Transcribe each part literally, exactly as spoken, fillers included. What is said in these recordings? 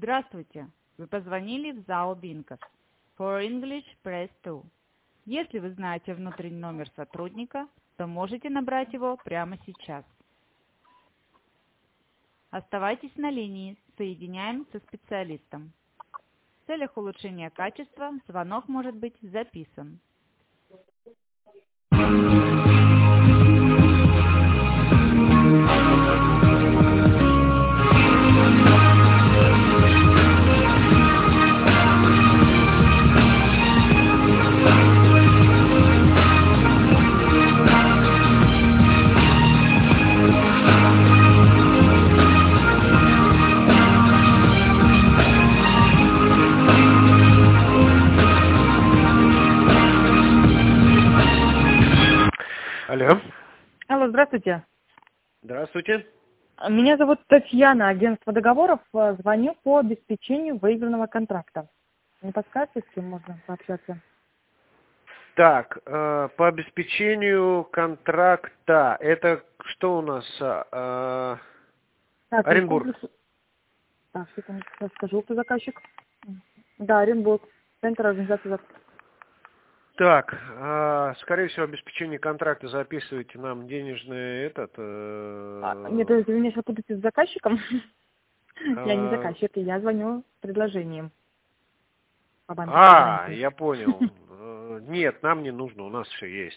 Здравствуйте. Вы позвонили в ЗАО «Бинкос». For English, press two. Если вы знаете внутренний номер сотрудника, то можете набрать его прямо сейчас. Оставайтесь на линии, соединяем со специалистом. В целях улучшения качества звонок может быть записан. Алло. Алло, здравствуйте. Здравствуйте. Меня зовут Татьяна, агентство договоров. Звоню по обеспечению выигранного контракта. Не подскажете, с кем можно пообщаться? Так, э, по обеспечению контракта, это что у нас? Э, Так, Оренбург. комплекс- Так, секунду, сейчас скажу, кто заказчик. Да, Оренбург. Центр организации запуска. Так, э, скорее всего, обеспечение контракта записывайте нам денежный этот... э, А, нет, вы меня сейчас путаете с заказчиком? Я не э, заказчик, я звоню с предложением по банку. А, я понял. Э, Нет, нам не нужно, у нас все есть.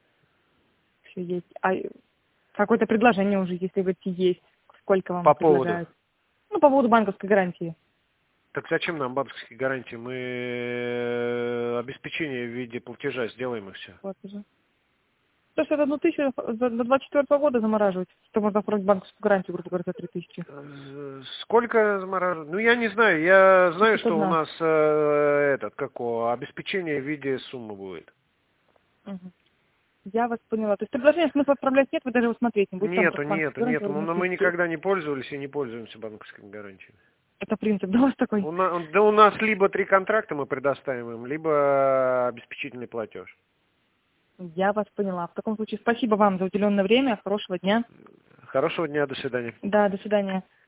Все есть. А какое-то предложение уже, если вот есть, сколько вам По поводу? предлагают? Ну, по поводу банковской гарантии. Так зачем нам банковские гарантии? Мы э, обеспечение в виде платежа сделаем и все. Вот уже. То есть это одну тысячу за- до двадцать четвёртого года замораживать, что можно оформить банковскую гарантию, грубо говоря, за три тысячи. Э, Сколько замораживать? Ну, я не знаю. Я знаю, что у одна. нас э, этот, как его, обеспечение в виде суммы будет. Мгм. Я вас поняла. То есть предложение смысла отправлять нет, вы даже его смотреть не будете. Там Нету, просто нету, банковская гарантия нету. в Но размере мы тысячи. никогда не пользовались и не пользуемся банковскими гарантиями. Это принцип, да, у вас такой? У нас, да у нас либо три контракта мы предоставим им, либо обеспечительный платеж. Я вас поняла. В таком случае спасибо вам за уделенное время. Хорошего дня. Хорошего дня, до свидания. Да, до свидания.